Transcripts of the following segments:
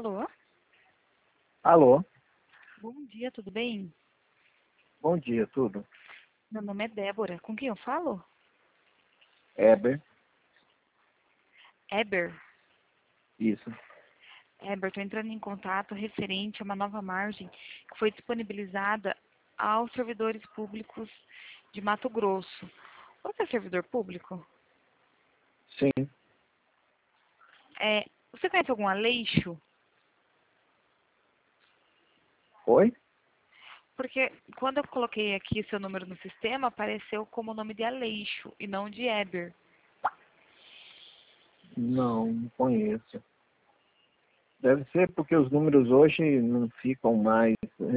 Alô? Alô, Bom dia, tudo bem? bom dia, tudo? Meu nome é Débora. Com quem eu falo? Eber, Eber. isso. Eber, estou entrando em contato referente a uma nova margem que foi disponibilizada aos servidores públicos de Mato Grosso. Você é servidor público? Sim. Você conhece algum Aleixo? Oi? Porque quando eu coloquei aqui seu número no sistema, apareceu como o nome de Aleixo e não de Eber. Não conheço. Deve ser porque os números hoje não ficam mais.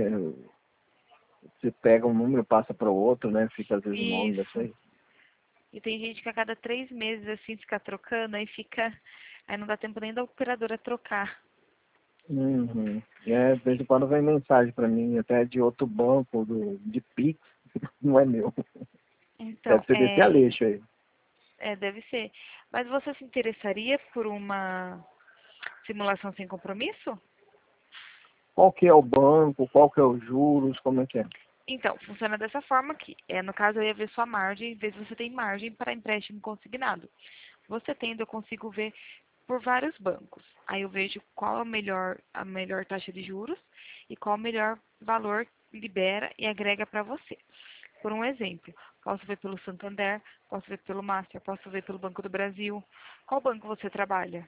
Você pega um número e passa para o outro, né? Fica às vezes o nome dessa Isso. aí. E tem gente que a cada 3 meses assim fica trocando, aí fica. Aí não dá tempo nem da operadora trocar. Uhum. De vez em quando vem mensagem para mim, até de outro banco, de Pix, não é meu. Então, Deve ser desse Aleixo aí. deve ser. Mas você se interessaria por uma simulação sem compromisso? Qual que é o banco, qual que é os juros, como é que é? Então, funciona dessa forma aqui. No caso, eu ia ver sua margem, ver se você tem margem para empréstimo consignado. Você tendo, eu consigo ver por vários bancos. Aí eu vejo qual a melhor taxa de juros e qual o melhor valor libera e agrega para você. Por um exemplo, posso ver pelo Santander, posso ver pelo Master, posso ver pelo Banco do Brasil. Qual banco você trabalha?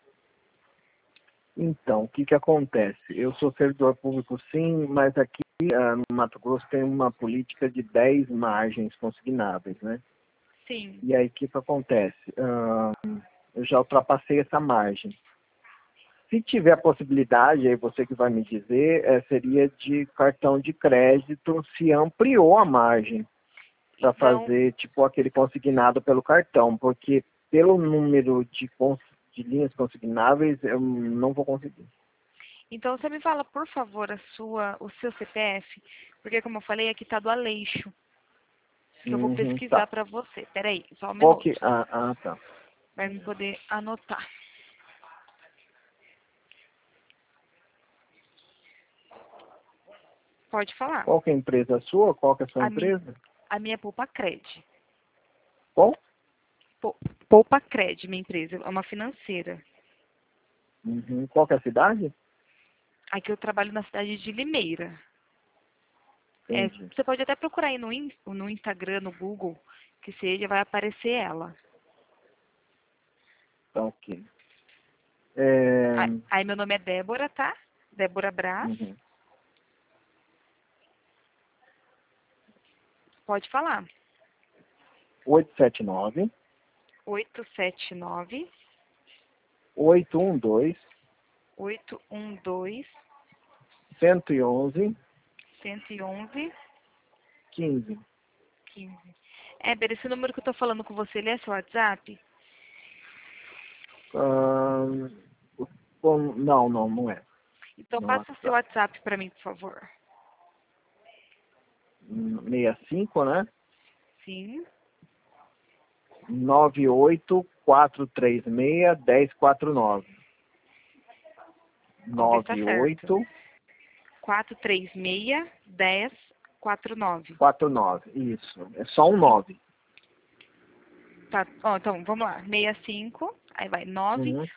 Então, o que que acontece? Eu sou servidor público sim, mas aqui no Mato Grosso tem uma política de 10 margens consignáveis, né? Sim. E aí o que que acontece? Eu já ultrapassei essa margem. Se tiver a possibilidade, aí você que vai me dizer, seria de cartão de crédito se ampliou a margem para Então, fazer tipo aquele consignado pelo cartão, porque pelo número de linhas consignáveis eu não vou conseguir. então você me fala, por favor, o seu CPF, porque como eu falei, aqui está do Aleixo, que eu vou Uhum, pesquisar tá. para você. Peraí, só um Qual que. minuto. Tá. Vai me poder anotar. Pode falar. Qual que é a empresa sua? Qual que é a sua A, mi, empresa? a minha Poupa Cred. Qual? Poupa Cred, minha empresa, é uma financeira. Uhum. Qual que é a cidade? Aqui eu trabalho na cidade de Limeira. Entendi. Você pode até procurar aí no Instagram, no Google, que seja, vai aparecer ela. Tá ok. É... Aí meu nome é Débora, tá? Débora Brás. Uhum. Pode falar. 879 879 812 812 111 111 15. 15. Éber, esse número que eu tô falando com você, ele é seu WhatsApp? Ahn, não, não é. Então Não é passa o seu WhatsApp. WhatsApp para mim, por favor. 65, né? Sim, 98436 vamos ver se tá certo. 1049. 436 1049. 49. Isso. É só um 9. Tá, ó, então vamos lá. 65, aí vai Uhum.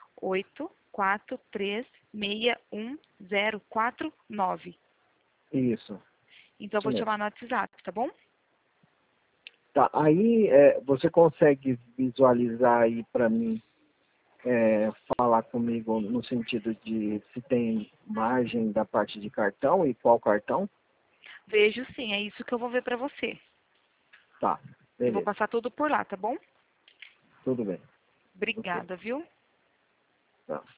984361049. Isso. Então eu Isso vou te mesmo. chamar no WhatsApp, tá bom? Tá, aí você consegue visualizar aí para mim, falar comigo no sentido de se tem margem da parte de cartão e qual cartão? Vejo sim, é isso que eu vou ver pra você. Tá, E vou beleza, passar tudo por lá, tá bom? tudo bem. Ok, Obrigada, viu? tá.